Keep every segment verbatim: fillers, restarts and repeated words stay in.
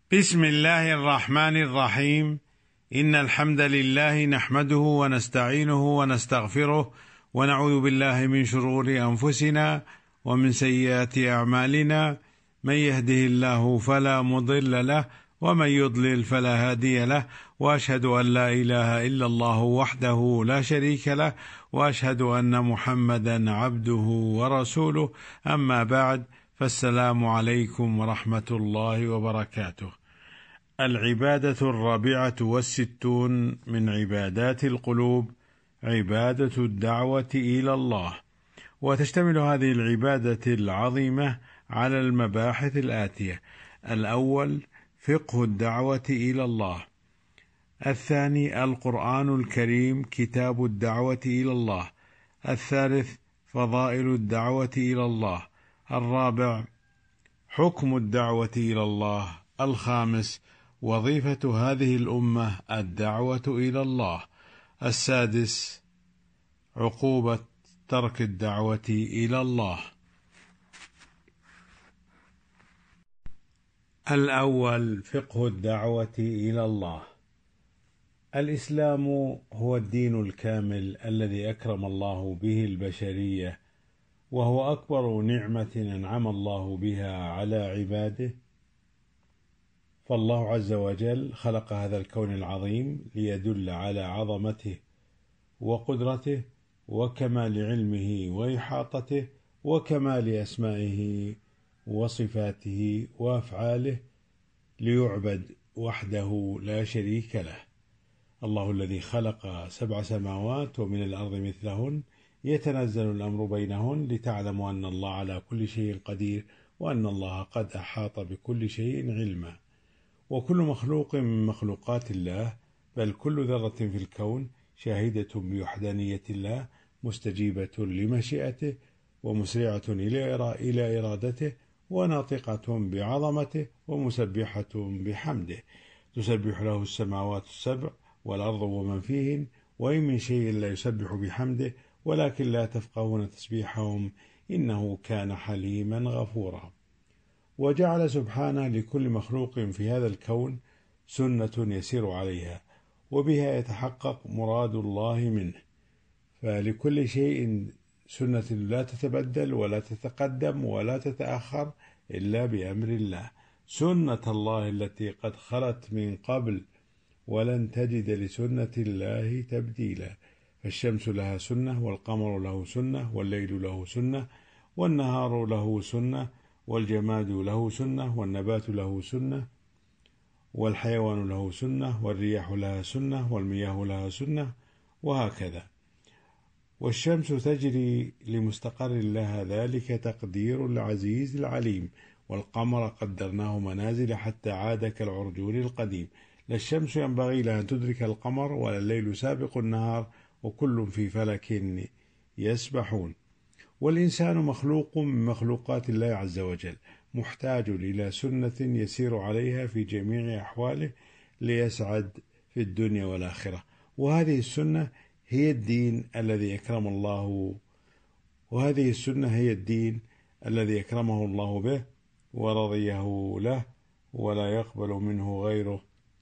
بسم الله الرحمن الرحيم. إن الحمد لله نحمده ونستعينه ونستغفره ونعوذ بالله من شرور أنفسنا ومن سيئات أعمالنا، من يهده الله فلا مضل له ومن يضلل فلا هادي له، وأشهد أن لا إله إلا الله وحده لا شريك له، وأشهد أن محمدا عبده ورسوله. أما بعد، فالسلام عليكم ورحمة الله وبركاته. العبادة الرابعة والستون من عبادات القلوب عبادة الدعوة إلى الله، وتشتمل هذه العبادة العظيمة على المباحث الآتية: الأول فقه الدعوة إلى الله، الثاني القرآن الكريم كتاب الدعوة إلى الله، الثالث فضائل الدعوة إلى الله، الرابع حكم الدعوة إلى الله، الخامس وظيفة هذه الأمة الدعوة إلى الله، السادس عقوبة ترك الدعوة إلى الله. الأول فقه الدعوة إلى الله. الإسلام هو الدين الكامل الذي أكرم الله به البشرية، وهو أكبر نعمة أنعم الله بها على عباده. فالله عز وجل خلق هذا الكون العظيم ليدل على عظمته وقدرته وكمال علمه وإحاطته وكمال أسمائه وصفاته وأفعاله، ليعبد وحده لا شريك له. الله الذي خلق سبع سماوات ومن الأرض مثلهن يتنزل الأمر بينهن لتعلموا أن الله على كل شيء قدير، وأن الله قد أحاط بكل شيء علما. وكل مخلوق من مخلوقات الله، بل كل ذرة في الكون، شاهدة بوحدانية الله، مستجيبة لمشيئته، ومسرعة إلى إرادته، وناطقة بعظمته، ومسبحة بحمده. تسبح له السماوات السبع والأرض ومن فيهن، وإن من شيء لا يسبح بحمده ولكن لا تفقهون تسبيحهم إنه كان حليما غفورا. وجعل سبحانه لكل مخلوق في هذا الكون سنة يسير عليها، وبها يتحقق مراد الله منه. فلكل شيء سنة لا تتبدل ولا تتقدم ولا تتأخر إلا بأمر الله، سنة الله التي قد خلت من قبل، ولن تجد لسنة الله تبديلا. فالشمس لها سنة، والقمر له سنة، والليل له سنة، والنهار له سنة، والجماد له سنة، والنبات له سنة، والحيوان له سنة، والرياح لها سنة، والمياه لها سنة، وهكذا. والشمس تجري لمستقر لها، ذلك تقدير العزيز العليم. والقمر قدرناه منازل حتى عاد كالعرجون القديم. لا الشمس ينبغي لها أن تدرك القمر، ولا الليل سابق النهار، وكل في فلك يسبحون. والإنسان مخلوق من مخلوقات الله عز وجل، محتاج إلى سنة يسير عليها في جميع أحواله ليسعد في الدنيا والآخرة. وهذه السنة هي الدين الذي أكرم الله وهذه السنة هي الدين الذي أكرمه الله به ورضيه له، ولا يقبل منه غيره.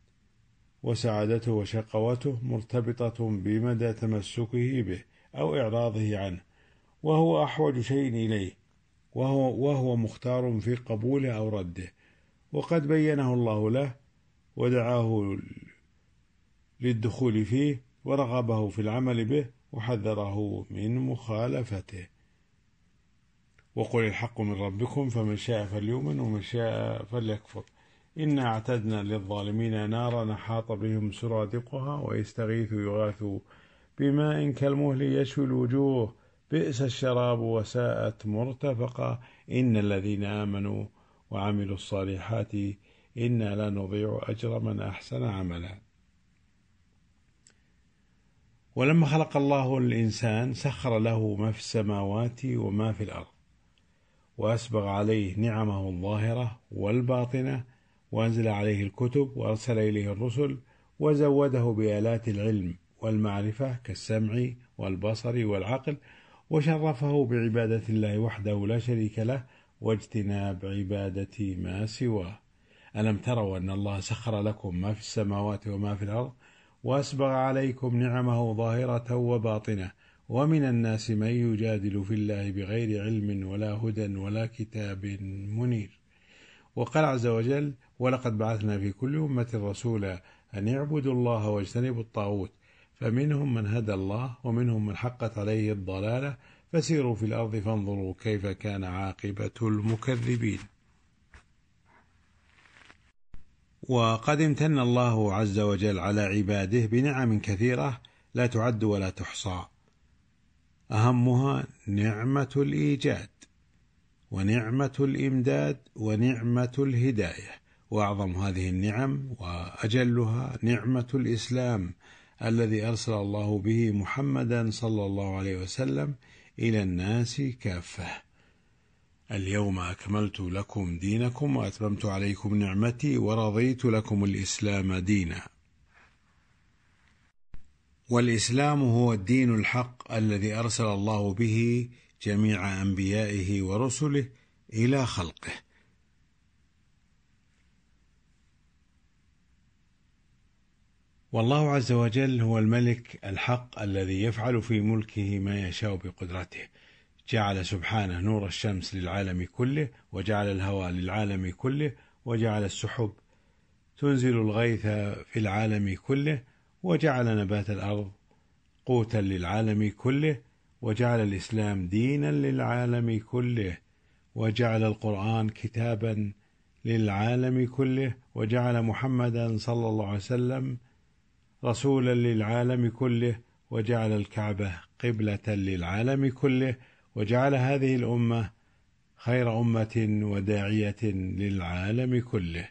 وسعادته وشقوته مرتبطة بمدى تمسكه به أو إعراضه عنه، وهو أحوج شيء إليه، وهو, وهو مختار في قبوله أو رده. وقد بينه الله له ودعاه للدخول فيه، ورغبه في العمل به، وحذره من مخالفته. وقل الحق من ربكم فمن شاء فليؤمن ومن شاء فليكفر. إنا اعتدنا للظالمين نارا أحاط بهم سرادقها، ويستغيث يغاث بماء كالمهل يشوي الوجوه، بئس الشراب وساءت مرتفقا. إن الذين آمنوا وعملوا الصالحات إنا لا نضيع أجر من أحسن عملا. ولما خلق الله الإنسان سخر له ما في السماوات وما في الأرض، وأسبغ عليه نعمه الظاهرة والباطنة، وأنزل عليه الكتب، وأرسل إليه الرسل، وزوده بآلات العلم والمعرفة كالسمع والبصر والعقل، وشرفه بعبادة الله وحده لا شريك له، واجتناب عبادة ما سواه. ألم تروا أن الله سخر لكم ما في السماوات وما في الأرض وأسبغ عليكم نعمه ظاهرة وباطنة ومن الناس من يجادل في الله بغير علم ولا هدى ولا كتاب منير. وقال عز وجل: ولقد بعثنا في كل أمة رسولا أن يعبدوا الله واجتنبوا الطاغوت فمنهم من هدى الله ومنهم من حقت عليه الضلالة فسيروا في الأرض فانظروا كيف كان عاقبة المكذبين. وقد امتن الله عز وجل على عباده بنعم كثيرة لا تعد ولا تحصى، أهمها نعمة الإيجاد ونعمة الإمداد ونعمة الهداية، وأعظم هذه النعم وأجلها نعمة الإسلام الذي أرسل الله به محمدا صلى الله عليه وسلم إلى الناس كافة. اليوم أكملت لكم دينكم وأتممت عليكم نعمتي ورضيت لكم الإسلام دينا. والإسلام هو الدين الحق الذي أرسل الله به جميع أنبيائه ورسله إلى خلقه. والله عز وجل هو الملك الحق الذي يفعل في ملكه ما يشاء بقدرته. جعل سبحانه نور الشمس للعالم كله، وجعل الهواء للعالم كله، وجعل السحب تنزل الغيث في العالم كله، وجعل نبات الأرض قوتا للعالم كله، وجعل الإسلام دينا للعالم كله، وجعل القرآن كتابا للعالم كله، وجعل محمدا صلى الله عليه وسلم رسولا للعالم كله، وجعل الكعبة قبلة للعالم كله، وجعل هذه الأمة خير أمة وداعية للعالم كله.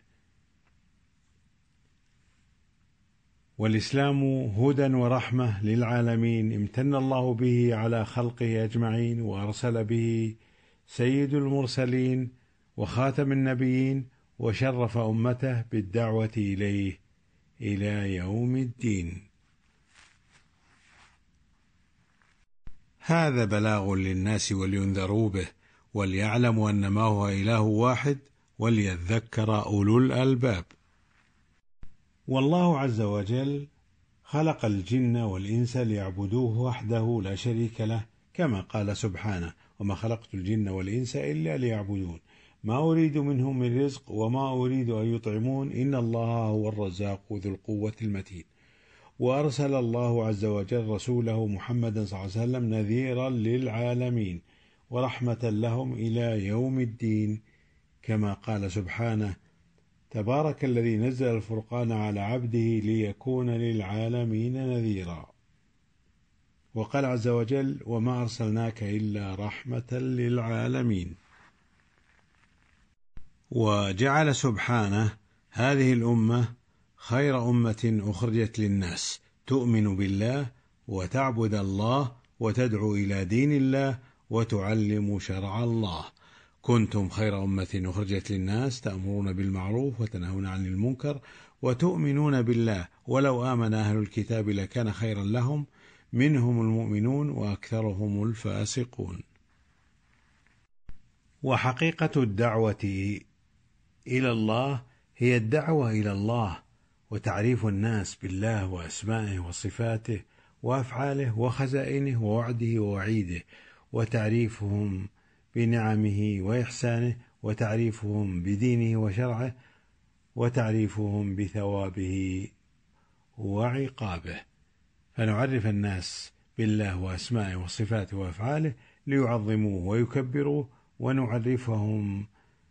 والإسلام هدى ورحمة للعالمين امتن الله به على خلقه أجمعين، وأرسل به سيد المرسلين وخاتم النبيين، وشرف أمته بالدعوة إليه إلى يوم الدين. هذا بلاغ للناس ولينذروا به وليعلموا أن ما هو إله واحد وليذكر أولو الألباب. والله عز وجل خلق الجن والإنس ليعبدوه وحده لا شريك له، كما قال سبحانه: وما خلقت الجن والإنس إلا ليعبدون ما أريد منهم من رزق وما أريد أن يطعمون إن الله هو الرزاق ذو القوة المتين. وأرسل الله عز وجل رسوله محمدا صلى الله عليه وسلم نذيرا للعالمين ورحمة لهم إلى يوم الدين، كما قال سبحانه: تبارك الذي نزل الفرقان على عبده ليكون للعالمين نذيرا. وقال عز وجل: وما أرسلناك إلا رحمة للعالمين. وجعل سبحانه هذه الأمة خير أمة أخرجت للناس، تؤمن بالله وتعبد الله وتدعو إلى دين الله وتعلم شرع الله. كنتم خير أمة أخرجت للناس تأمرون بالمعروف وتنهون عن المنكر وتؤمنون بالله ولو آمن أهل الكتاب لكان خيرا لهم منهم المؤمنون وأكثرهم الفاسقون. وحقيقة الدعوة إلى الله هي الدعوة إلى الله وتعريف الناس بالله وأسمائه وصفاته وأفعاله وخزائنه ووعده ووعيده، وتعريفهم بنعمه وإحسانه، وتعريفهم بدينه وشرعه، وتعريفهم بثوابه وعقابه. فنعرف الناس بالله وأسمائه وصفاته وأفعاله ليعظموه ويكبروه، ونعرفهم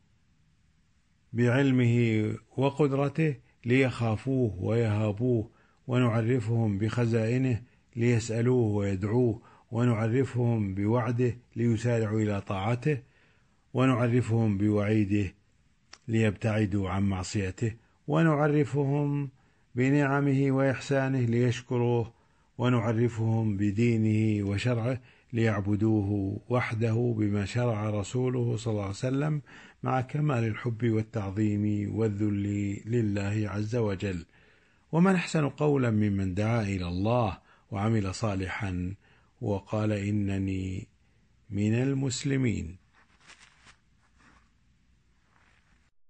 بعلمه وقدرته ليخافوه ويهابوه، ونعرفهم بخزائنه ليسألوه ويدعوه، ونعرفهم بوعده ليسارعوا إلى طاعته، ونعرفهم بوعيده ليبتعدوا عن معصيته، ونعرفهم بنعمه وإحسانه ليشكروه، ونعرفهم بدينه وشرعه ليعبدوه وحده بما شرع رسوله صلى الله عليه وسلم مع كمال الحب والتعظيم والذل لله عز وجل. ومن أحسن قولا ممن دعا إلى الله وعمل صالحا وقال إنني من المسلمين.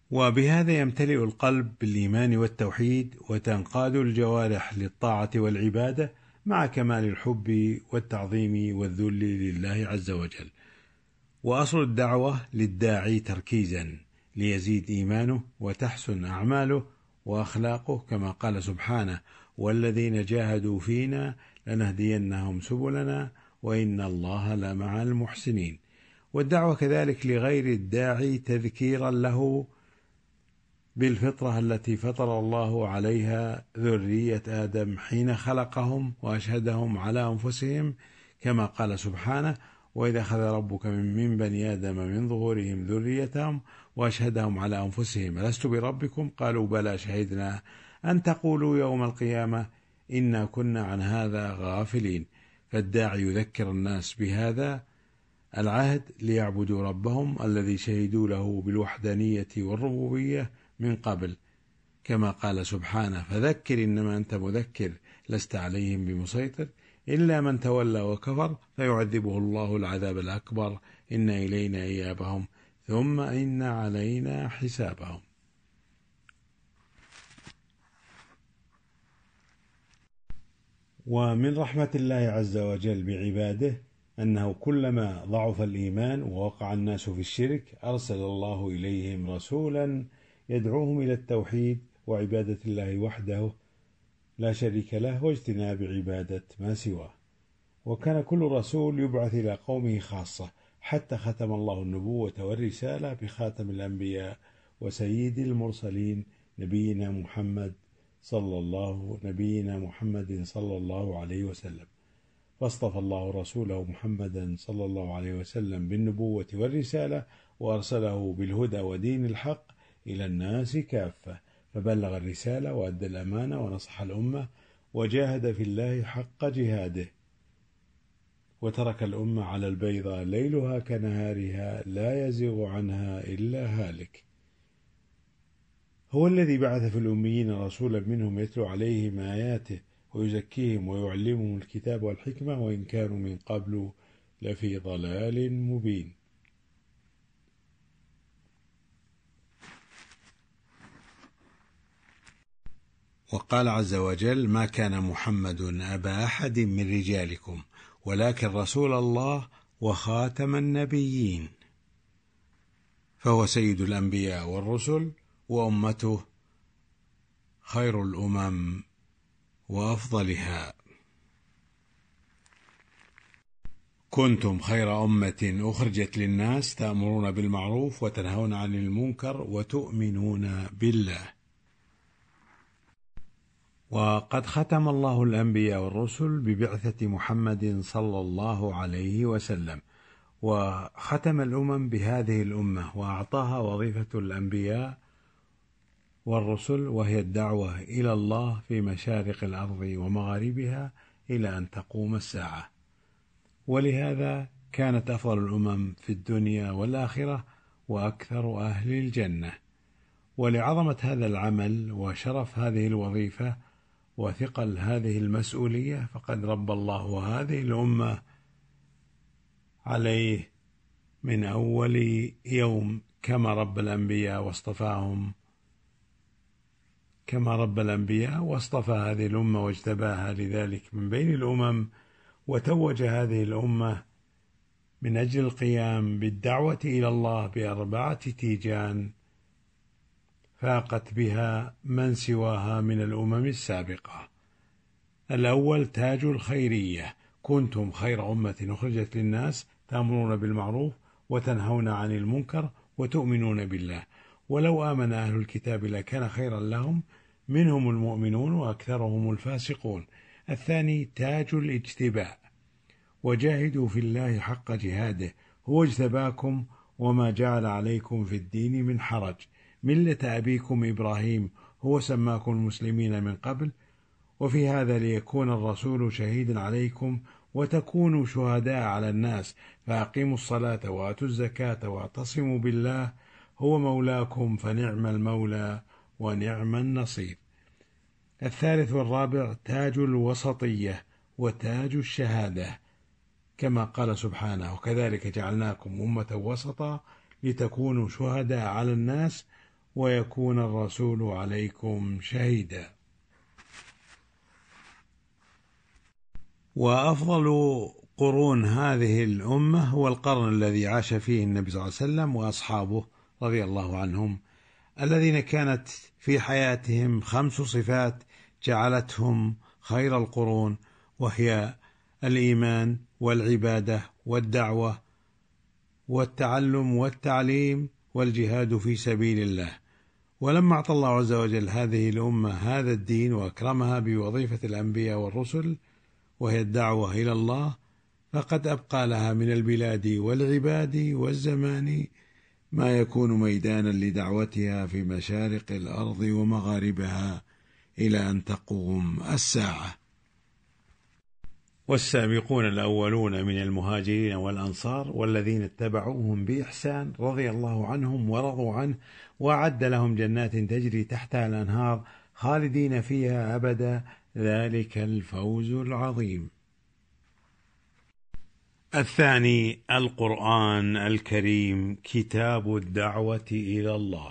وبهذا يمتلئ القلب بالإيمان والتوحيد، وتنقاد الجوارح للطاعة والعبادة مع كمال الحب والتعظيم والذل لله عز وجل. وأصل الدعوة للداعي تركيزا ليزيد إيمانه وتحسن أعماله وأخلاقه، كما قال سبحانه: والذين جاهدوا فينا لنهدينهم سبلنا وإن الله لمع المحسنين. والدعوة كذلك لغير الداعي تذكيرا له بالفطرة التي فطر الله عليها ذرية آدم حين خلقهم وأشهدهم على أنفسهم، كما قال سبحانه: وإذا أخذ ربك من بني آدم من ظهورهم ذريتهم وأشهدهم على أنفسهم ألست بربكم قالوا بلى شهدنا أن تقولوا يوم القيامة إنا كنا عن هذا غافلين. فالداعي يذكر الناس بهذا العهد ليعبدوا ربهم الذي شهدوا له بالوحدانية والربوبية من قبل، كما قال سبحانه: فذكر إنما أنت مذكر لست عليهم بمسيطر إلا من تولى وكفر فيعذبه الله العذاب الأكبر إن إلينا إيابهم ثم إن علينا حسابهم. ومن رحمة الله عز وجل بعباده أنه كلما ضعف الإيمان ووقع الناس في الشرك أرسل الله إليهم رسولا يدعوهم إلى التوحيد وعبادة الله وحده لا شريك له واجتناب عبادة ما سواه. وكان كل رسول يبعث إلى قومه خاصة، حتى ختم الله النبوة والرسالة بخاتم الأنبياء وسيد المرسلين نبينا محمد صلى الله نبينا محمد صلى الله عليه وسلم. فاصطفى الله رسوله محمدا صلى الله عليه وسلم بالنبوة والرسالة وأرسله بالهدى ودين الحق إلى الناس كافة، فبلغ الرسالة وأدى الأمانة ونصح الأمة وجاهد في الله حق جهاده، وترك الأمة على البيضاء ليلها كنهارها لا يزيغ عنها إلا هالك. هو الذي بعث في الأميين رسولا منهم يتلو عليهم آياته ويزكيهم ويعلمهم الكتاب والحكمة وإن كانوا من قبل لفي ضلال مبين. وقال عز وجل: ما كان محمد أبا أحد من رجالكم ولكن رسول الله وخاتم النبيين. فهو سيد الأنبياء والرسل، وأمته خير الأمم وأفضلها. كنتم خير أمة أخرجت للناس تأمرون بالمعروف وتنهون عن المنكر وتؤمنون بالله. وقد ختم الله الأنبياء والرسل ببعثة محمد صلى الله عليه وسلم، وختم الأمم بهذه الأمة وأعطاها وظيفة الأنبياء والرسل، وهي الدعوة إلى الله في مشارق الأرض ومغاربها إلى أن تقوم الساعة. ولهذا كانت أفضل الأمم في الدنيا والآخرة وأكثر أهل الجنة. ولعظمة هذا العمل وشرف هذه الوظيفة وثقل هذه المسؤولية فقد رب الله هذه الأمة عليه من أول يوم كما رب الأنبياء واصطفاهم كما رب الأنبياء واصطفى هذه الأمة واجتباها لذلك من بين الأمم، وتوج هذه الأمة من أجل القيام بالدعوة إلى الله بأربعة تيجان فاقت بها من سواها من الأمم السابقة. الأول تاج الخيرية: كنتم خير أمة أخرجت للناس تأمرون بالمعروف وتنهون عن المنكر وتؤمنون بالله ولو آمن أهل الكتاب لكان خيرا لهم منهم المؤمنون وأكثرهم الفاسقون. الثاني تاج الاجتباء: وجاهدوا في الله حق جهاده هو اجتباكم وما جعل عليكم في الدين من حرج ملة أبيكم إبراهيم هو سماكم المسلمين من قبل وفي هذا ليكون الرسول شهيدا عليكم وتكونوا شهداء على الناس فأقيموا الصلاة وآتوا الزكاة واعتصموا بالله هو مولاكم فنعم المولى ونعم النصير. الثالث والرابع تاج الوسطية وتاج الشهادة، كما قال سبحانه: وكذلك جعلناكم أمة وسطا لتكونوا شهداء على الناس ويكون الرسول عليكم شهيدا. وأفضل قرون هذه الأمة هو القرن الذي عاش فيه النبي صلى الله عليه وسلم وأصحابه رضي الله عنهم، الذين كانت في حياتهم خمس صفات جعلتهم خير القرون، وهي الإيمان والعبادة والدعوة والتعلم والتعليم والجهاد في سبيل الله. ولما أعطى الله عز وجل هذه الأمة هذا الدين وأكرمها بوظيفة الأنبياء والرسل وهي الدعوة إلى الله، فقد أبقى لها من البلاد والعباد والزمان ما يكون ميدانا لدعوتها في مشارق الأرض ومغاربها إلى أن تقوم الساعة. والسابقون الأولون من المهاجرين والأنصار والذين اتبعوهم بإحسان رضي الله عنهم ورضوا عنه، وأعد لهم جنات تجري تحتها الأنهار خالدين فيها أبدا، ذلك الفوز العظيم. الثاني القرآن الكريم كتاب الدعوة إلى الله.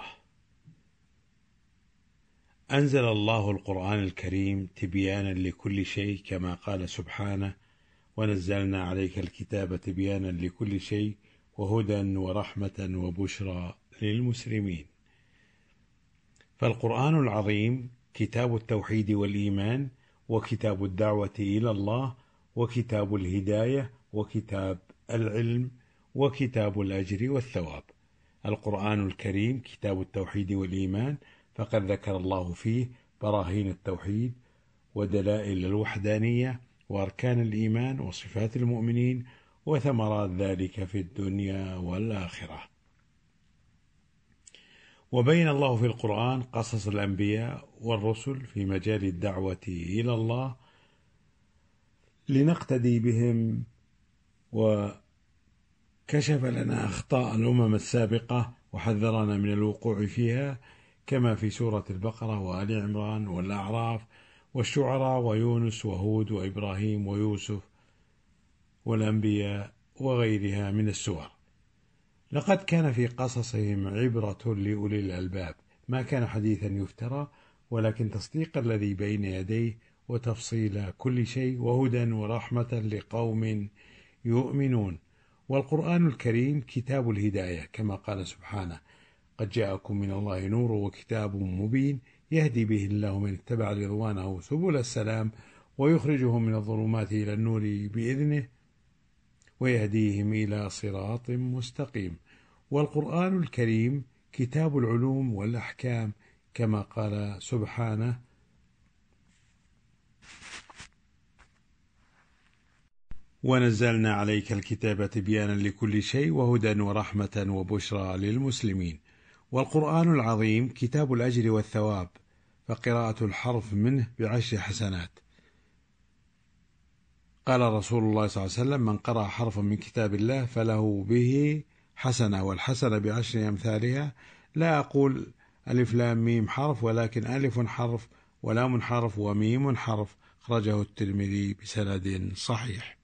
أنزل الله القرآن الكريم تبيانا لكل شيء، كما قال سبحانه: ونزلنا عليك الكتاب تبيانا لكل شيء وهدى ورحمة وبشرى للمسلمين. فالقرآن العظيم كتاب التوحيد والإيمان، وكتاب الدعوة إلى الله، وكتاب الهداية، وكتاب العلم، وكتاب الأجر والثواب. القرآن الكريم كتاب التوحيد والإيمان، فقد ذكر الله فيه براهين التوحيد ودلائل الوحدانية وأركان الإيمان وصفات المؤمنين وثمرات ذلك في الدنيا والآخرة. وبين الله في القرآن قصص الأنبياء والرسل في مجال الدعوة إلى الله لنقتدي بهم، وكشف لنا أخطاء الأمم السابقة وحذرنا من الوقوع فيها، كما في سورة البقرة وآل عمران والأعراف والشعراء ويونس وهود وإبراهيم ويوسف والأنبياء وغيرها من السور. لقد كان في قصصهم عبرة لأولي الألباب، ما كان حديثا يفترى، ولكن تصديق الذي بين يديه وتفصيل كل شيء وهدى ورحمة لقوم يؤمنون. والقرآن الكريم كتاب الهداية، كما قال سبحانه: قد جاءكم من الله نور وكتاب مبين يهدي به الله من اتبع رضوانه سبل السلام ويخرجهم من الظلمات إلى النور بإذنه ويهديهم إلى صراط مستقيم. والقرآن الكريم كتاب العلوم والأحكام، كما قال سبحانه: ونزلنا عليك الكتاب تبيانا لكل شيء وهدى ورحمة وبشرى للمسلمين. والقرآن العظيم كتاب الأجر والثواب، فقراءة الحرف منه بعشر حسنات. قال رسول الله صلى الله عليه وسلم: من قرأ حرفا من كتاب الله فله به حسنة، والحسنة بعشر أمثالها. لا أقول ألف لام ميم حرف، ولكن ألف حرف ولام حرف وميم حرف. أخرجه الترمذي بسند صحيح.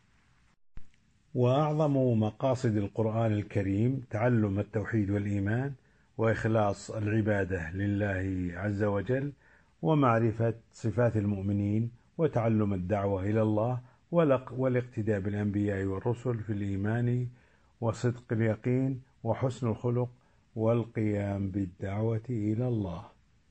وأعظم مقاصد القرآن الكريم تعلم التوحيد والإيمان وإخلاص العبادة لله عز وجل، ومعرفة صفات المؤمنين، وتعلم الدعوة إلى الله، والاقتداء بالأنبياء والرسل في الإيمان وصدق اليقين وحسن الخلق والقيام بالدعوة إلى الله،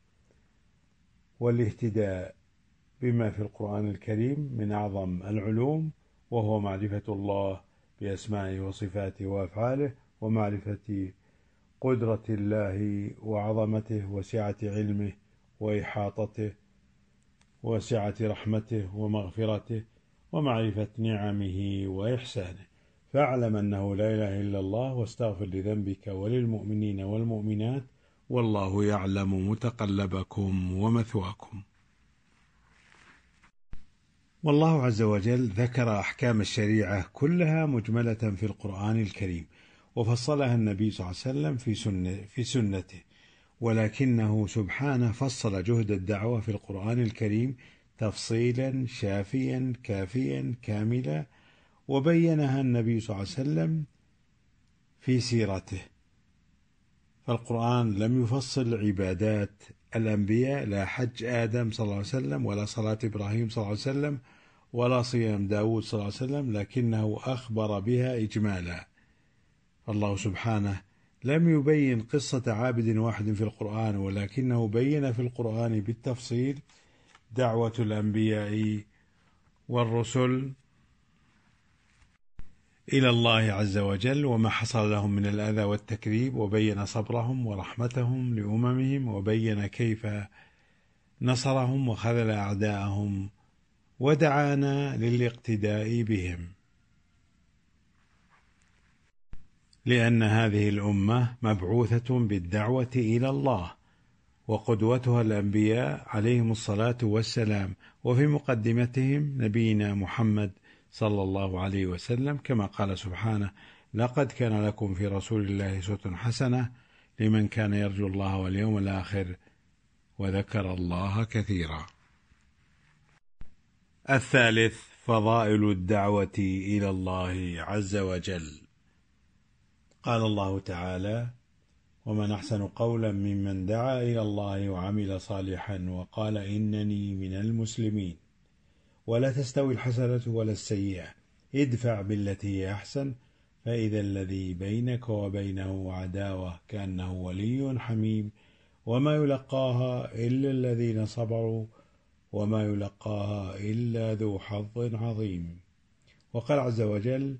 والاهتداء بما في القرآن الكريم من أعظم العلوم، وهو معرفة الله بأسمائه وصفاته وأفعاله، ومعرفة قدرة الله وعظمته وسعة علمه وإحاطته وسعة رحمته ومغفرته، ومعرفة نعمه وإحسانه. فاعلم أنه لا إله إلا الله، واستغفر لذنبك وللمؤمنين والمؤمنات، والله يعلم متقلبكم ومثواكم. والله عز وجل ذكر أحكام الشريعة كلها مجملة في القرآن الكريم، وفصلها النبي صلى الله عليه وسلم في, سنة في سنته، ولكنه سبحانه فصل جهد الدعوة في القرآن الكريم تفصيلا شافيا كافيا كاملا، وبينها النبي صلى الله عليه وسلم في سيرته. فالقرآن لم يفصل عبادات الأنبياء، لا حج آدم صلى الله عليه وسلم، ولا صلاة إبراهيم صلى الله عليه وسلم، ولا صيام داود صلى الله عليه وسلم، لكنه أخبر بها إجمالا. الله سبحانه لم يبين قصة عابد واحد في القرآن، ولكنه بين في القرآن بالتفصيل دعوة الأنبياء والرسل إلى الله عز وجل، وما حصل لهم من الأذى والتكذيب، وبين صبرهم ورحمتهم لأممهم، وبين كيف نصرهم وخذل أعداءهم، ودعانا للاقتداء بهم، لأن هذه الأمة مبعوثة بالدعوة إلى الله، وقدوتها الأنبياء عليهم الصلاة والسلام، وفي مقدمتهم نبينا محمد صلى الله عليه وسلم، كما قال سبحانه: لقد كان لكم في رسول الله أسوة حسنة لمن كان يرجو الله واليوم الآخر وذكر الله كثيرا. الثالث: فضائل الدعوة إلى الله عز وجل. قال الله تعالى: ومن أحسن قولا ممن دعا إلى الله وعمل صالحا وقال إنني من المسلمين. ولا تستوي الحسنة ولا السيئة، ادفع بالتي هي أحسن، فإذا الذي بينك وبينه عداوة كأنه ولي حميم، وما يلقاها إلا الذين صبروا وما يلقاها إلا ذو حظ عظيم. وقال عز وجل: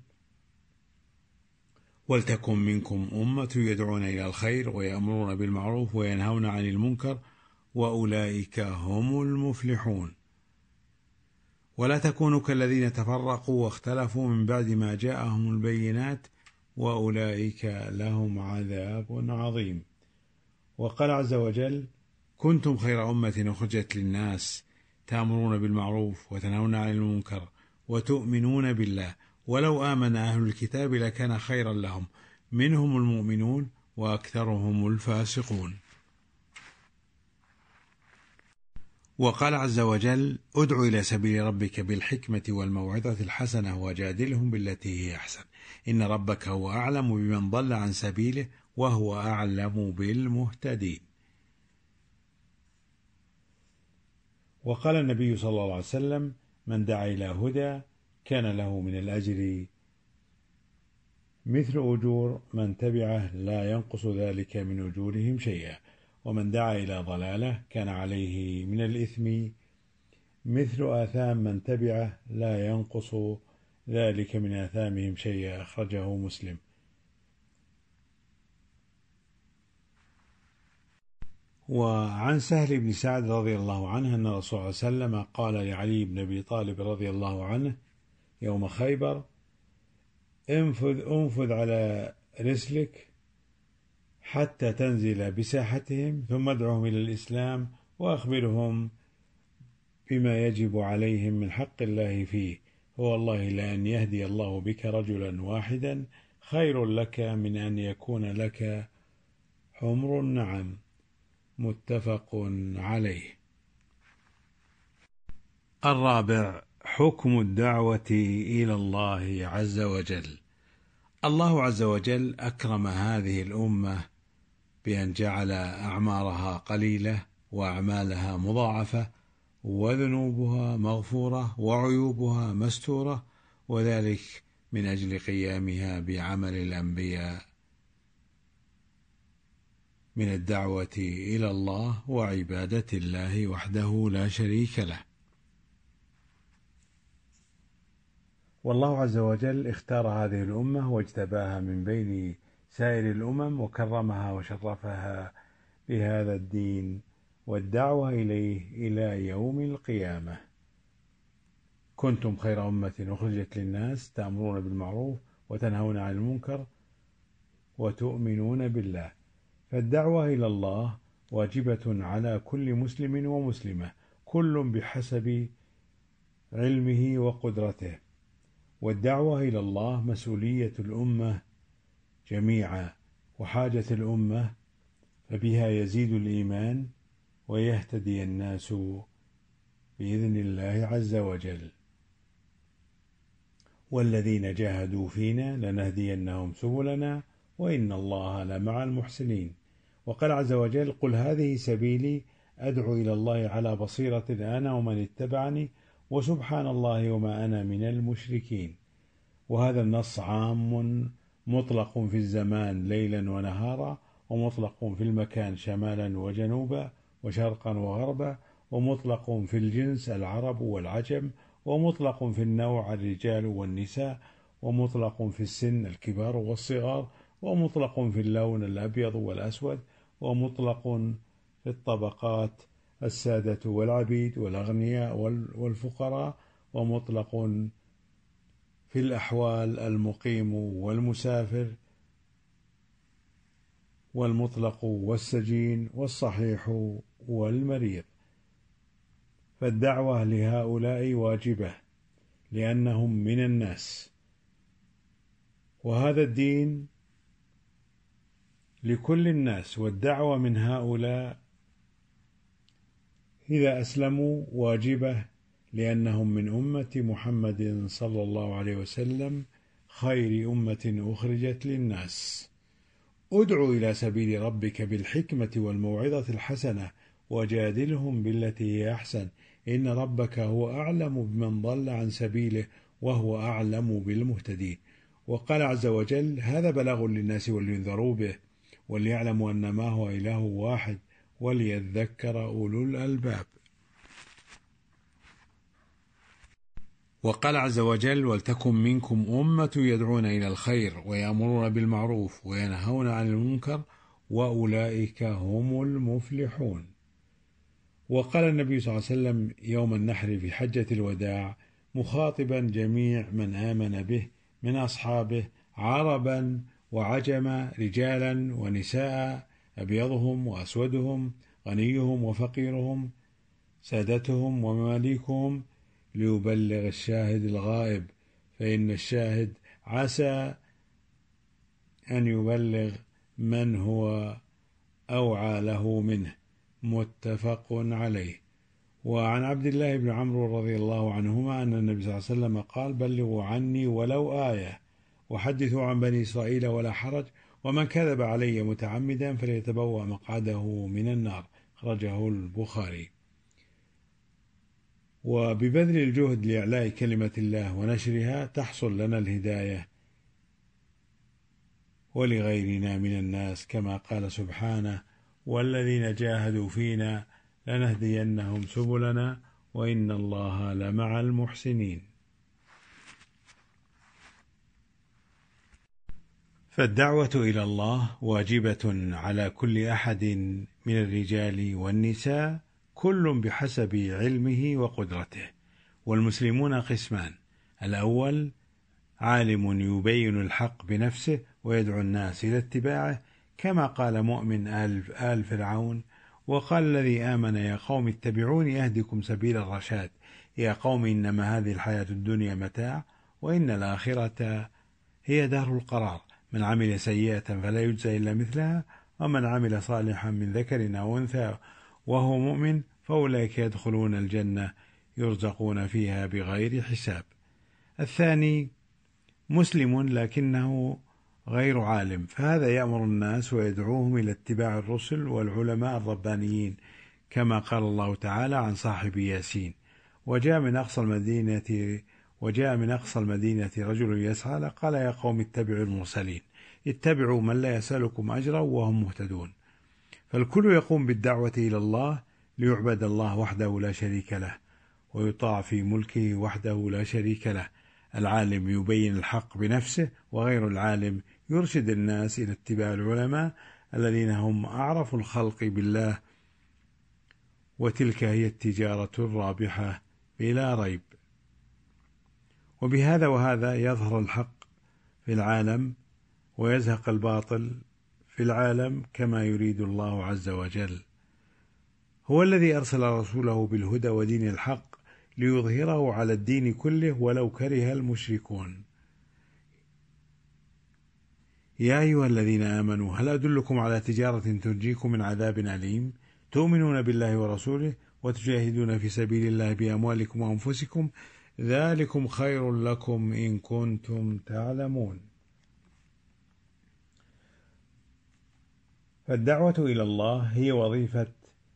ولتكن منكم أمة يدعون إلى الخير ويأمرون بالمعروف وينهون عن المنكر وأولئك هم المفلحون. ولا تكونوا كالذين تفرقوا واختلفوا من بعد ما جاءهم البينات وأولئك لهم عذاب عظيم. وقال عز وجل: كنتم خير أمة أخرجت للناس تأمرون بالمعروف وتنهون عن المنكر وتؤمنون بالله، ولو آمن أهل الكتاب لكان خيرا لهم، منهم المؤمنون وأكثرهم الفاسقون. وقال عز وجل: ادع إلى سبيل ربك بالحكمة والموعظة الحسنة وجادلهم بالتي هي أحسن، إن ربك هو أعلم بمن ضل عن سبيله وهو أعلم بالمهتدين. وقال النبي صلى الله عليه وسلم: من دعا إلى هدى كان له من الأجر مثل أجور من تبعه لا ينقص ذلك من أجورهم شيئا، ومن دعا إلى ضلالة كان عليه من الإثم مثل آثام من تبعه لا ينقص ذلك من آثامهم شيئا. أخرجه مسلم. وعن سهل بن سعد رضي الله عنه أن الرسول صلى الله عليه وسلم قال لعلي بن أبي طالب رضي الله عنه يوم خيبر: انفذ انفذ على رسلك حتى تنزل بساحتهم، ثم ادعهم إلى الإسلام وأخبرهم بما يجب عليهم من حق الله فيه، فوالله لأن يهدي الله بك رجلا واحدا خير لك من أن يكون لك حمر النعم. متفق عليه. الرابع: حكم الدعوة إلى الله عز وجل. الله عز وجل أكرم هذه الأمة بأن جعل أعمارها قليلة وأعمالها مضاعفة وذنوبها مغفورة وعيوبها مستورة، وذلك من أجل قيامها بعمل الأنبياء من الدعوة إلى الله وعبادة الله وحده لا شريك له. والله عز وجل اختار هذه الأمة واجتباها من بين سائر الأمم وكرمها وشرفها بهذا الدين والدعوة إليه إلى يوم القيامة. كنتم خير أمة أخرجت للناس تأمرون بالمعروف وتنهون عن المنكر وتؤمنون بالله. فالدعوة إلى الله واجبة على كل مسلم ومسلمة، كل بحسب علمه وقدرته، والدعوة إلى الله مسؤولية الأمة جميعا وحاجة الأمة، فبها يزيد الإيمان ويهتدي الناس بإذن الله عز وجل. والذين جاهدوا فينا لنهدينهم سبلنا وإن الله لمع المحسنين. وقال عز وجل: قل هذه سبيلي أدعو إلى الله على بصيرة أنا ومن اتبعني وسبحان الله وما أنا من المشركين. وهذا النص عام مطلق في الزمان ليلا ونهارا، ومطلق في المكان شمالا وجنوبا وشرقا وغربا، ومطلق في الجنس العرب والعجم، ومطلق في النوع الرجال والنساء، ومطلق في السن الكبار والصغار، ومطلق في اللون الأبيض والأسود، ومطلق في الطبقات السادة والعبيد والأغنياء والفقراء، ومطلق في الأحوال المقيم والمسافر، والمطلق والسجين والصحيح والمريض. فالدعوة لهؤلاء واجبة لأنهم من الناس، وهذا الدين لكل الناس، والدعوة من هؤلاء إذا أسلموا واجبة لأنهم من أمة محمد صلى الله عليه وسلم خير أمة أخرجت للناس. ادع إلى سبيل ربك بالحكمة والموعظة الحسنة وجادلهم بالتي هي أحسن إن ربك هو أعلم بمن ضل عن سبيله وهو أعلم بالمهتدين. وقال عز وجل: هذا بلاغ للناس ولينذروا به وليعلموا أنما هو إله واحد وليذكر أولو الألباب. وقال عز وجل: ولتكن منكم أمة يدعون إلى الخير ويأمرون بالمعروف وينهون عن المنكر وأولئك هم المفلحون. وقال النبي صلى الله عليه وسلم يوم النحر في حجة الوداع مخاطبا جميع من آمن به من أصحابه عربا وعجما رجالا ونساء أبيضهم وأسودهم غنيهم وفقيرهم سادتهم ومماليكهم ليبلغ الشاهد الغائب، فإن الشاهد عسى أن يبلغ من هو أوعى له منه. متفق عليه. وعن عبد الله بن عمرو رضي الله عنهما أن النبي صلى الله عليه وسلم قال: بلغوا عني ولو آية وحدثوا عن بني إسرائيل ولا حرج، ومن كذب علي متعمدا فليتبوأ مقعده من النار. خرجه البخاري. وببذل الجهد لإعلاء كلمة الله ونشرها تحصل لنا الهداية ولغيرنا من الناس، كما قال سبحانه: والذين جاهدوا فينا لنهدينهم سبلنا وإن الله لمع المحسنين. فالدعوة إلى الله واجبة على كل أحد من الرجال والنساء، كل بحسب علمه وقدرته. والمسلمون قسمان: الأول عالم يبين الحق بنفسه ويدعو الناس إلى اتباعه، كما قال مؤمن آل, آل فرعون: وقال الذي آمن يا قوم اتبعوني أهدكم سبيل الرشاد، يا قوم إنما هذه الحياة الدنيا متاع وإن الآخرة هي دار القرار، من عمل سيئة فلا يجزى إلا مثلها ومن عمل صالحا من ذكر أو أنثى وهو مؤمن فأولئك يدخلون الجنة يرزقون فيها بغير حساب. الثاني مسلم لكنه غير عالم، فهذا يأمر الناس ويدعوهم إلى اتباع الرسل والعلماء الربانيين، كما قال الله تعالى عن صاحب ياسين: وجاء من أقصى المدينة وجاء من أقصى المدينة رجل يسعى قال يا قوم اتبعوا المرسلين، اتبعوا من لا يسألكم أجرا وهم مهتدون. فالكل يقوم بالدعوة إلى الله ليعبد الله وحده لا شريك له ويطاع في ملكه وحده لا شريك له. العالم يبين الحق بنفسه، وغير العالم يرشد الناس إلى اتباع العلماء الذين هم أعرف الخلق بالله، وتلك هي التجارة الرابحة بلا ريب. وبهذا وهذا يظهر الحق في العالم ويزهق الباطل في العالم كما يريد الله عز وجل. هو الذي أرسل رسوله بالهدى ودين الحق ليظهره على الدين كله ولو كره المشركون. يا أيها الذين آمنوا هل أدلكم على تجارة تنجيكم من عذاب أليم تؤمنون بالله ورسوله وتجاهدون في سبيل الله بأموالكم وأنفسكم ذلكم خير لكم إن كنتم تعلمون. فالدعوة إلى الله هي وظيفة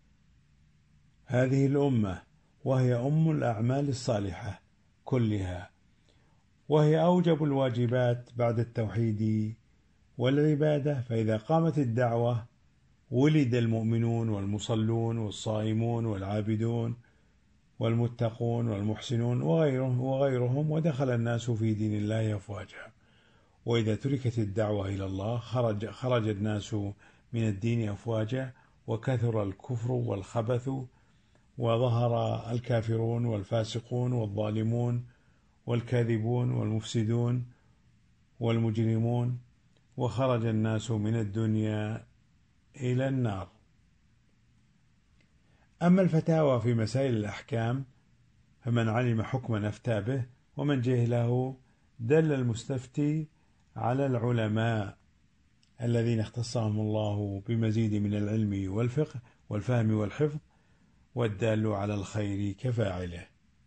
هذه الأمة، وهي أم الأعمال الصالحة كلها، وهي أوجب الواجبات بعد التوحيد والعبادة. فإذا قامت الدعوة ولد المؤمنون والمصلون والصائمون والعابدون والمتقون والمحسنون وغيرهم وغيرهم ودخل الناس في دين الله أفواجا. وإذا تركت الدعوة إلى الله خرج, خرج الناس من الدين أفواجا، وكثر الكفر والخبث، وظهر الكافرون والفاسقون والظالمون والكاذبون والمفسدون والمجرمون، وخرج الناس من الدنيا إلى النار. أما الفتاوى في مسائل الأحكام فمن علم حكما أفتى به، ومن جهله دل المستفتي على العلماء الذين اختصهم الله بمزيد من العلم والفقه والفهم والحفظ، والدال على الخير كفاعله.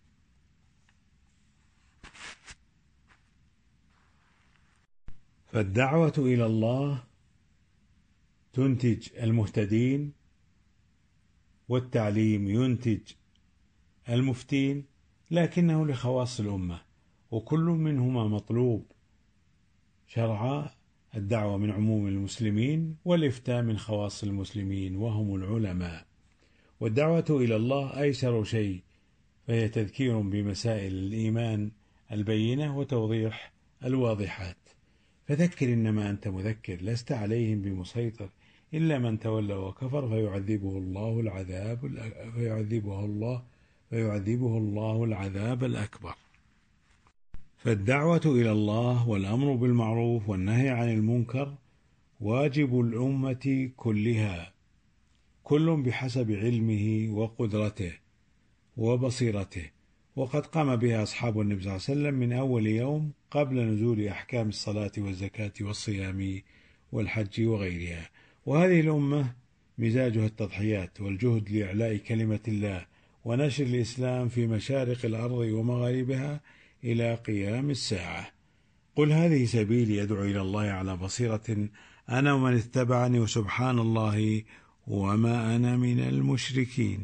فالدعوة إلى الله تنتج المهتدين، والتعليم ينتج المفتين، لكنه لخواص الأمة، وكل منهما مطلوب شرعا. الدعوة من عموم المسلمين، والإفتاء من خواص المسلمين وهم العلماء. والدعوة إلى الله أيسر شيء، فهي تذكير بمسائل الإيمان البينة وتوضيح الواضحات. فذكر إنما أنت مذكر، لست عليهم بمسيطر، إلا من تولى وكفر فيعذبه الله العذاب فيعذبه الله فيعذبه الله العذاب الأكبر. فالدعوة إلى الله والأمر بالمعروف والنهي عن المنكر واجب الأمة كلها، كل بحسب علمه وقدرته وبصيرته، وقد قام بها أصحاب النبي صلى الله عليه وسلم من أول يوم قبل نزول أحكام الصلاة والزكاة والصيام والحج وغيرها. وهذه الأمة مزاجها التضحيات والجهد لإعلاء كلمة الله ونشر الإسلام في مشارق الأرض ومغاربها إلى قيام الساعة. قل هذه سبيلي أدعو إلى الله على بصيرة أنا ومن اتبعني وسبحان الله وما أنا من المشركين.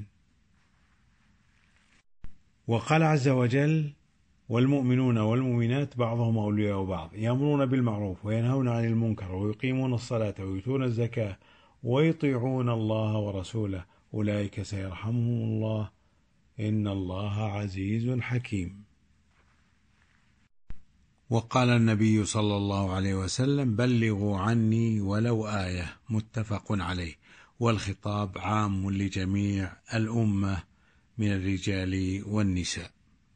وقال عز وجل: والمؤمنون والمؤمنات بعضهم أولياء بعض يأمرون بالمعروف وينهون عن المنكر ويقيمون الصلاة ويؤتون الزكاة ويطيعون الله ورسوله أولئك سيرحمهم الله إن الله عزيز حكيم. وقال النبي صلى الله عليه وسلم: بلغوا عني ولو آية، متفق عليه. والخطاب عام لجميع الأمة من الرجال والنساء.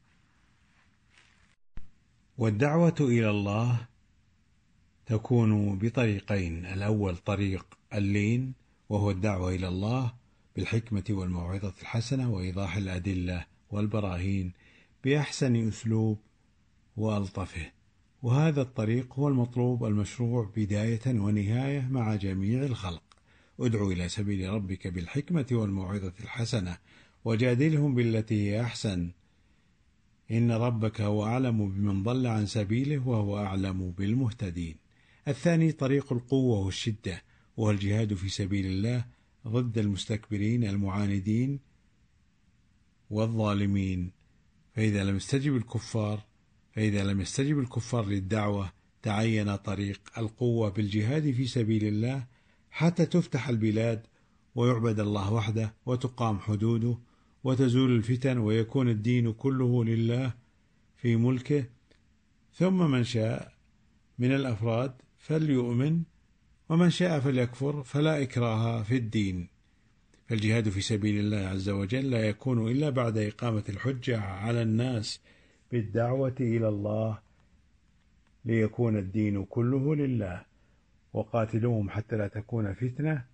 والدعوة إلى الله تكون بطريقين: الأول طريق اللين، وهو الدعوة إلى الله بالحكمة والموعظة الحسنة وإيضاح الأدلة والبراهين بأحسن أسلوب وألطفه، وهذا الطريق هو المطلوب المشروع بداية ونهاية مع جميع الخلق. ادعو إلى سبيل ربك بالحكمة والموعظة الحسنة وجادلهم بالتي هي أحسن إن ربك هو أعلم بمن ضل عن سبيله وهو أعلم بالمهتدين. الثاني طريق القوة والشدة، وهو الجهاد في سبيل الله ضد المستكبرين المعاندين والظالمين. فإذا لم يستجب الكفار فإذا لم يستجب الكفار للدعوة تعين طريق القوة بالجهاد في سبيل الله حتى تفتح البلاد ويعبد الله وحده وتقام حدوده وتزول الفتن ويكون الدين كله لله في ملكه. ثم من شاء من الأفراد فليؤمن ومن شاء فليكفر، فلا إكراه في الدين. فالجهاد في سبيل الله عز وجل لا يكون إلا بعد إقامة الحجة على الناس بالدعوة إلى الله ليكون الدين كله لله. وقاتلوهم حتى لا تكون فتنة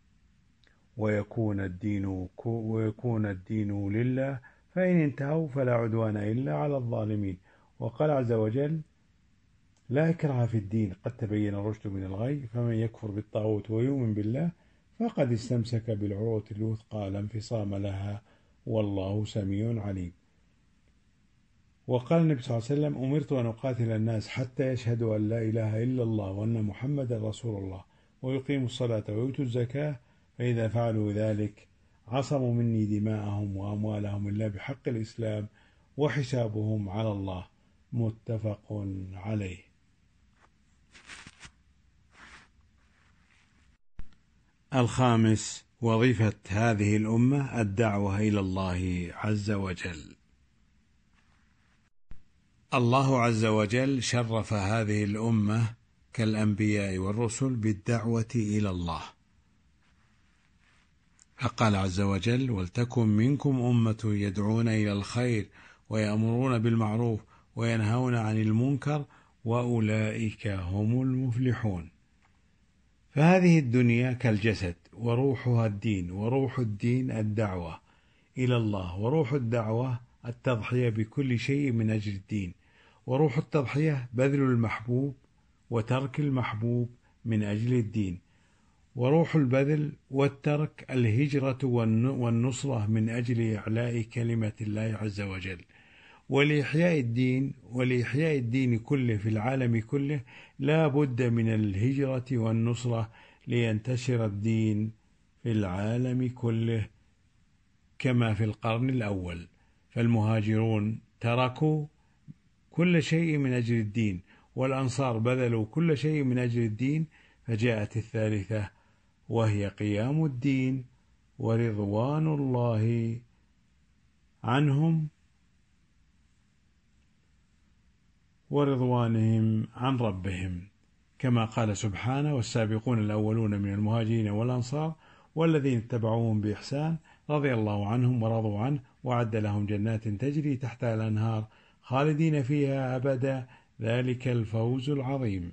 ويكون الدين ويكون الدين لله، فإن انتهوا فلا عدوان إلا على الظالمين. وقال عز وجل: لا إكراه في الدين قد تبين الرشد من الغي، فمن يكفر بالطاغوت ويؤمن بالله فقد استمسك بالعروة الوثقى لا انفصام لها والله سميع عليم. وقال النبي صلى الله عليه وسلم: أمرت أن أقاتل الناس حتى يشهدوا أن لا إله إلا الله وأن محمدا رسول الله ويقيموا الصلاة ويؤتوا الزكاة، فإذا فعلوا ذلك عصموا مني دماءهم وأموالهم إلا بحق الإسلام وحسابهم على الله. متفق عليه. الخامس: وظيفة هذه الأمة الدعوة إلى الله عز وجل. الله عز وجل شرف هذه الأمة كالأنبياء والرسل بالدعوة إلى الله، فقال عز وجل: ولتكن منكم أمة يدعون إلى الخير ويأمرون بالمعروف وينهون عن المنكر وأولئك هم المفلحون. فهذه الدنيا كالجسد، وروحها الدين، وروح الدين الدعوة إلى الله، وروح الدعوة التضحية بكل شيء من أجل الدين، وروح التضحية بذل المحبوب وترك المحبوب من أجل الدين، وروح البذل والترك الهجرة والنصرة من أجل إعلاء كلمة الله عز وجل. ولإحياء الدين ولإحياء الدين كله في العالم كله لا بد من الهجرة والنصرة لينتشر الدين في العالم كله كما في القرن الأول. فالمهاجرون تركوا كل شيء من أجل الدين، والأنصار بذلوا كل شيء من أجل الدين، فجاءت الثالثة وهي قيام الدين ورضوان الله عنهم ورضوانهم عن ربهم، كما قال سبحانه: والسابقون الأولون من المهاجرين والأنصار والذين اتبعوهم بإحسان رضي الله عنهم ورضوا عنه وأعد لهم جنات تجري تحتها الأنهار خالدين فيها أبدا ذلك الفوز العظيم.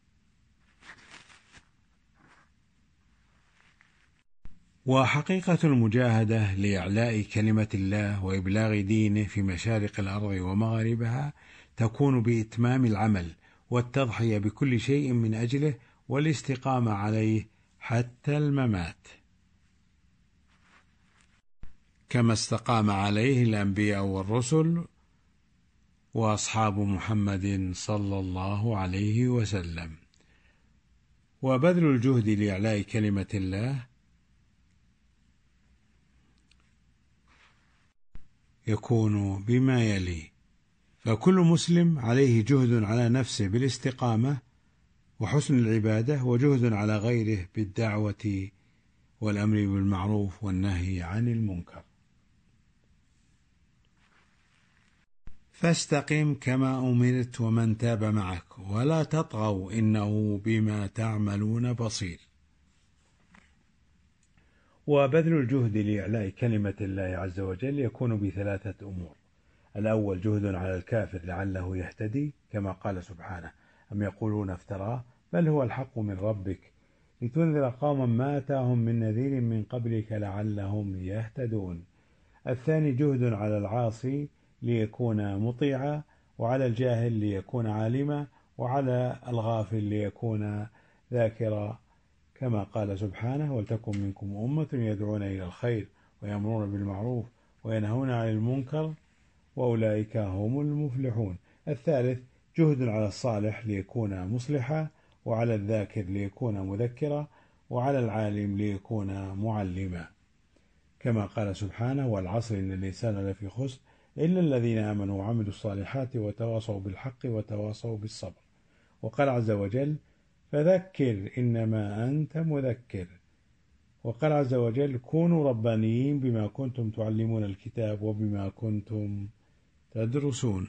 وحقيقة المجاهدة لإعلاء كلمة الله وإبلاغ دينه في مشارق الأرض ومغاربها تكون بإتمام العمل والتضحية بكل شيء من أجله والاستقامة عليه حتى الممات، كما استقام عليه الأنبياء والرسل وأصحاب محمد صلى الله عليه وسلم. وبذل الجهد لإعلاء كلمة الله يكون بما يلي: فكل مسلم عليه جهد على نفسه بالاستقامة وحسن العبادة، وجهد على غيره بالدعوة والأمر بالمعروف والنهي عن المنكر. فاستقم كما أمرت ومن تاب معك ولا تطغوا إنه بما تعملون بصير. وبذل الجهد لإعلاء كلمة الله عز وجل يكون بثلاثة أمور: الأول جهد على الكافر لعله يهتدي، كما قال سبحانه: أم يقولون افتراه بل هو الحق من ربك لتنذر قوما ما أتاهم من نذير من قبلك لعلهم يهتدون. الثاني جهد على العاصي ليكون مطيعا، وعلى الجاهل ليكون عالما، وعلى الغافل ليكون ذاكرا، كما قال سبحانه: ولتكن منكم أمة يدعون إلى الخير ويأمرون بالمعروف وينهون عن المنكر وأولئك هم المفلحون. الثالث جهد على الصالح ليكون مصلحا، وعلى الذاكر ليكون مذكرا، وعلى العالم ليكون معلما، كما قال سبحانه: والعصر إن الإنسان لفي خسر إلا الذين آمنوا وعملوا الصالحات وتواصوا بالحق وتواصوا بالصبر. وقال عز وجل: فذكر إنما أنت مذكر. وقال عز وجل: كونوا ربانيين بما كنتم تعلمون الكتاب وبما كنتم تدرسون.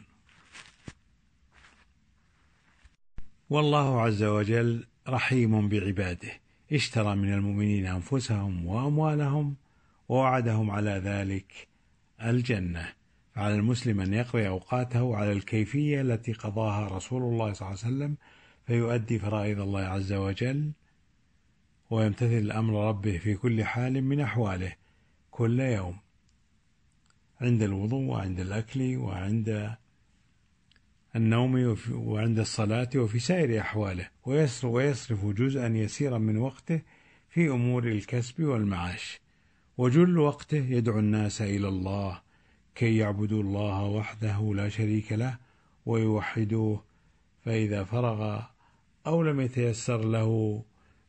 والله عز وجل رحيم بعباده، اشترى من المؤمنين أنفسهم وأموالهم ووعدهم على ذلك الجنة. فعلى المسلم أن يقضي أوقاته على الكيفية التي قضاها رسول الله صلى الله عليه وسلم، فيؤدي فرائض الله عز وجل ويمتثل أمر ربه في كل حال من أحواله كل يوم، عند الوضوء وعند الأكل وعند النوم وعند الصلاة وفي سائر أحواله، ويصرف جزءا يسيرا من وقته في أمور الكسب والمعاش، وجل وقته يدعو الناس إلى الله كي يعبدوا الله وحده لا شريك له ويوحدوه. فإذا فرغ أو لم يتيسر له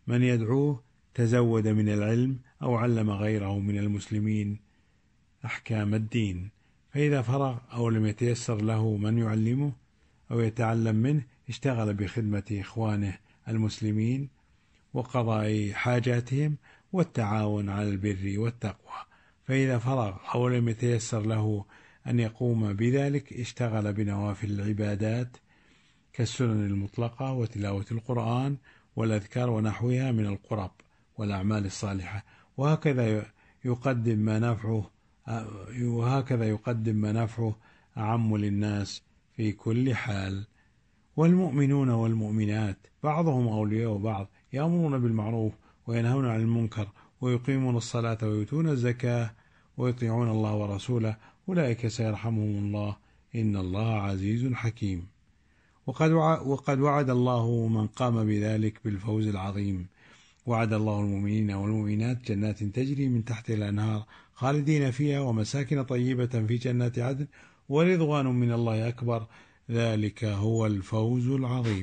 من يدعوه تزود من العلم أو علم غيره من المسلمين أحكام الدين، فإذا فرغ أو لم يتيسر له من يعلمه أو يتعلم منه اشتغل بخدمة إخوانه المسلمين وقضاء حاجاتهم والتعاون على البر والتقوى، فإذا فرغ أو لم يتيسر له أن يقوم بذلك اشتغل بنوافل العبادات كالسنن المطلقة وتلاوة القرآن والأذكار ونحوها من القرب والأعمال الصالحة، وهكذا يقدم ما نفعه وهكذا يقدم ما نفعه أعم للناس في كل حال. والمؤمنون والمؤمنات بعضهم أولياء بعض يأمرون بالمعروف وينهون عن المنكر ويقيمون الصلاة ويؤتون الزكاة ويطيعون الله ورسوله أولئك سيرحمهم الله إن الله عزيز حكيم. وقد وقد وعد الله من قام بذلك بالفوز العظيم. وعد الله المؤمنين والمؤمنات جنات تجري من تحت الأنهار خالدين فيها ومساكن طيبة في جنات عدن ورضوان من الله أكبر ذلك هو الفوز العظيم.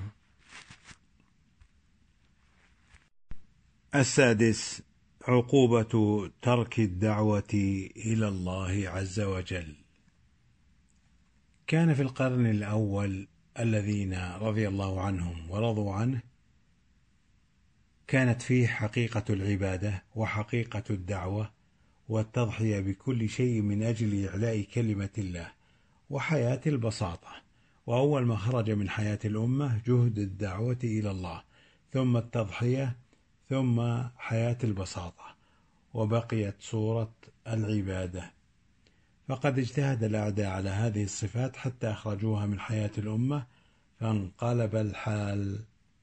السادس عقوبة ترك الدعوة إلى الله عز وجل. كان في القرن الأول الذين رضي الله عنهم ورضوا عنه كانت فيه حقيقة العبادة وحقيقة الدعوة والتضحية بكل شيء من أجل إعلاء كلمة الله وحياة البساطة. وأول ما خرج من حياة الأمة جهد الدعوة إلى الله ثم التضحية ثم حياة البساطة وبقيت صورة العبادة. فقد اجتهد الأعداء على هذه الصفات حتى أخرجوها من حياة الأمة فانقلب الحال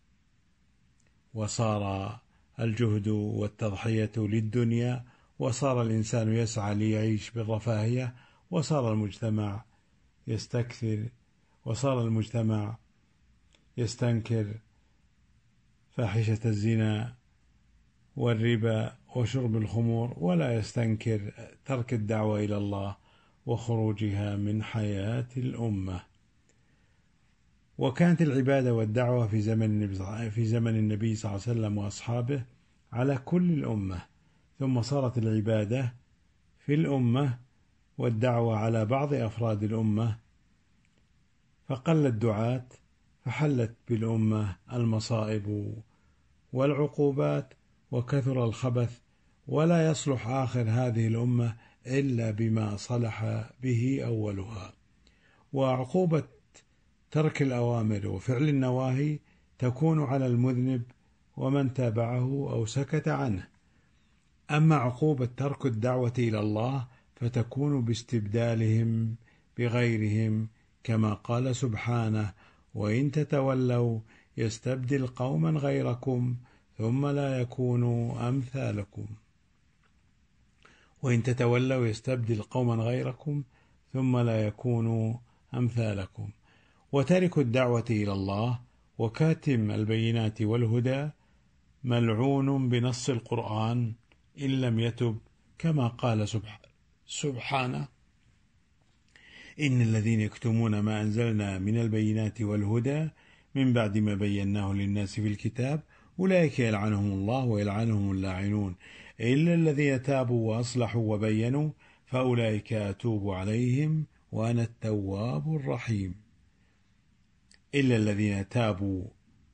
وصار الجهد والتضحية للدنيا وصار الإنسان يسعى ليعيش بالرفاهية وصار المجتمع يستكثر وصار المجتمع يستنكر فاحشة الزنا والربا وشرب الخمور ولا يستنكر ترك الدعوة إلى الله وخروجها من حياة الأمة. وكانت العبادة والدعوة في زمن في زمن النبي صلى الله عليه وسلم وأصحابه على كل الأمة، ثم صارت العبادة في الأمة والدعوة على بعض أفراد الأمة، فقل الدعاة فحلت بالأمة المصائب والعقوبات وكثر الخبث، ولا يصلح آخر هذه الأمة إلا بما صلح به أولها. وعقوبة ترك الأوامر وفعل النواهي تكون على المذنب ومن تابعه أو سكت عنه. أما عقوبة ترك الدعوة إلى الله فتكون باستبدالهم بغيرهم كما قال سبحانه: وإن تتولوا يستبدل قوما غيركم ثم لا يكونوا أمثالكم. وإن تتولوا يستبدل قوما غيركم ثم لا يكونوا أمثالكم. وترك الدعوة إلى الله وكاتم البينات والهدى ملعون بنص القرآن إن لم يتب، كما قال سبحانه: إن الذين يكتمون ما أنزلنا من البينات والهدى من بعد ما بيناه للناس في الكتاب أولئك يلعنهم الله ويلعنهم اللاعنون إلا الذين تابوا وأصلحوا وبينوا فأولئك أتوب عليهم وأنا التواب الرحيم. إلا الذين تابوا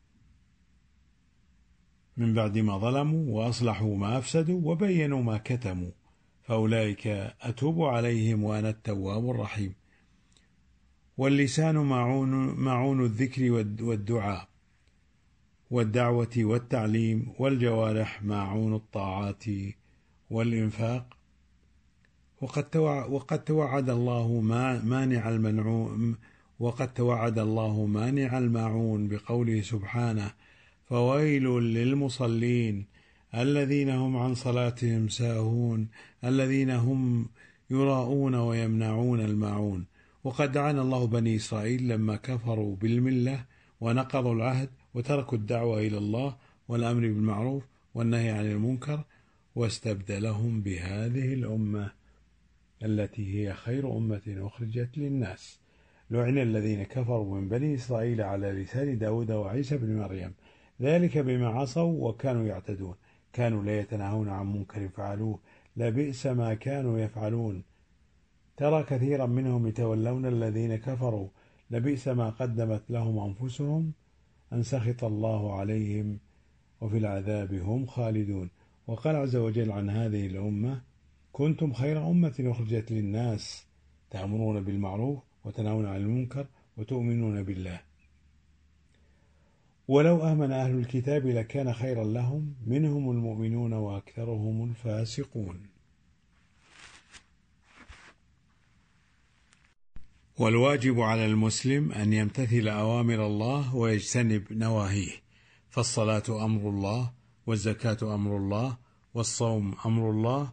من بعد ما ظلموا وأصلحوا ما أفسدوا وبينوا ما كتموا فأولئك أتوب عليهم وأنا التواب الرحيم. واللسان معون, معون الذكر والدعاء والدعوة والتعليم، والجوارح معون الطاعات والإنفاق. وقد وقد توعد الله مانع المنعون وقد توعد الله مانع الماعون بقوله سبحانه: فويل للمصلين الذين هم عن صلاتهم ساهون الذين هم يراءون ويمنعون الماعون. وقد دعانا الله بني إسرائيل لما كفروا بالملة ونقضوا العهد وتركوا الدعوة إلى الله والأمر بالمعروف والنهي عن المنكر واستبدلهم بهذه الأمة التي هي خير أمة أخرجت للناس. لعن الذين كفروا من بني إسرائيل على لسان داود وعيسى بن مريم ذلك بما عصوا وكانوا يعتدون، كانوا لا يتناهون عن منكر فعلوه، لبئس ما كانوا يفعلون، ترى كثيرا منهم يتولون الذين كفروا، لبئس ما قدمت لهم أنفسهم أن سخط الله عليهم وفي العذاب هم خالدون. وقال عز وجل عن هذه الأمة: كنتم خير أمة أخرجت للناس تأمرون بالمعروف وتنهون عن المنكر وتؤمنون بالله. ولو آمن أهل الكتاب لكان خيرا لهم، منهم المؤمنون وأكثرهم الفاسقون. والواجب على المسلم أن يمتثل أوامر الله ويجتنب نواهيه، فالصلاة أمر الله، والزكاة أمر الله، والصوم أمر الله،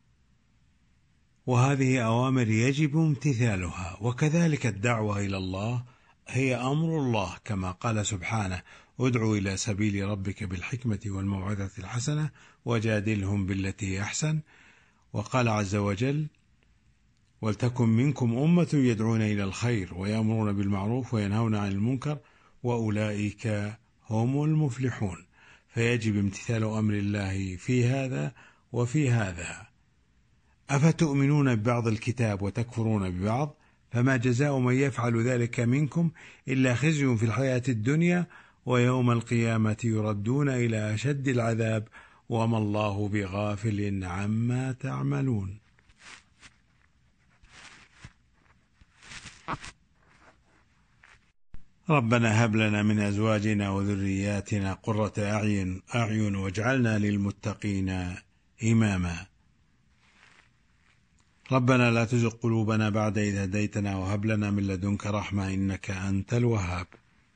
وهذه أوامر يجب امتثالها. وكذلك الدعوة إلى الله هي أمر الله، كما قال سبحانه: ادعو إلى سبيل ربك بالحكمة والموعظة الحسنة وجادلهم بالتي أحسن. وقال عز وجل: ولتكن منكم أمة يدعون إلى الخير ويأمرون بالمعروف وينهون عن المنكر وأولئك هم المفلحون. فيجب امتثال أمر الله في هذا وفي هذا. أفتؤمنون ببعض الكتاب وتكفرون ببعض؟ فما جزاء من يفعل ذلك منكم إلا خزي في الحياة الدنيا ويوم القيامة يردون إلى أشد العذاب وما الله بغافل عما تعملون. ربنا هب لنا من أزواجنا وذرياتنا قرة أعين أعين واجعلنا للمتقين إماما. ربنا لا تزغ قلوبنا بعد إذ هديتنا وهب لنا من لدنك رحمة إنك أنت الوهاب.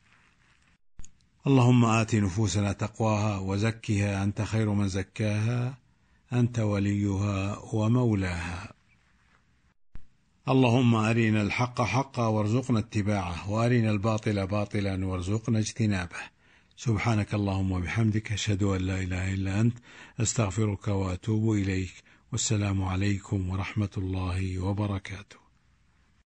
اللهم آت نفوسنا تقواها وزكها أنت خير من زكاها أنت وليها ومولاها. اللهم أرنا الحق حقا وارزقنا اتباعه وأرنا الباطل باطلا وارزقنا اجتنابه. سبحانك اللهم وبحمدك أشهد أن لا إله إلا أنت أستغفرك وأتوب إليك. والسلام عليكم ورحمة الله وبركاته.